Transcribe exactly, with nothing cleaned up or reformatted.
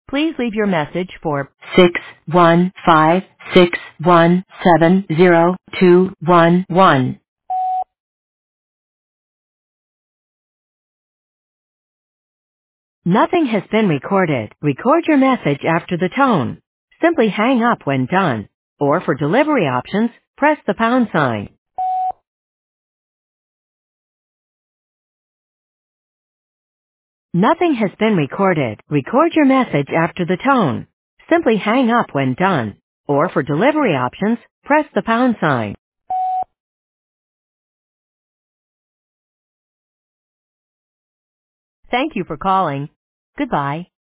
Please leave your message for six one five six one seven zero two one one. Nothing has been recorded. Record your message after the tone. Simply hang up when done. Or for delivery options, press the pound sign. Nothing has been recorded. Record your message after the tone. Simply hang up when done. Or for delivery options, press the pound sign. Thank you for calling. Goodbye.